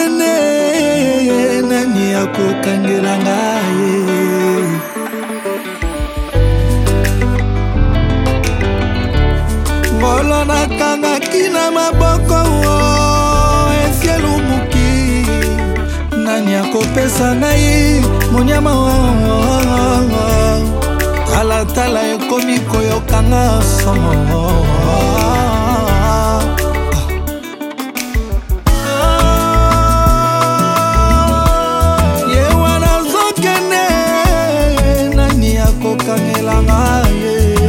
nazokende nani akokangela ngai ngolo nakangaki na maboko esielumuki nani akopesa ngai monyama talatala ekomi koyokanga somo yewa nazokende nani akokangela ngai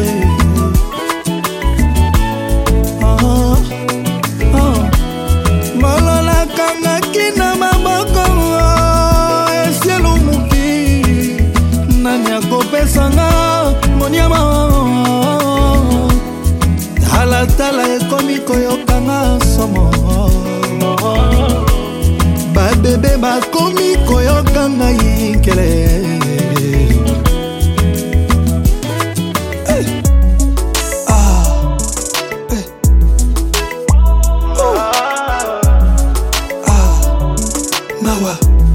molo nakangaki na maboko esielumuki nani akopesanga monyama talatala ekomi koyokanga somo babebe bakomi koyokanga yinkele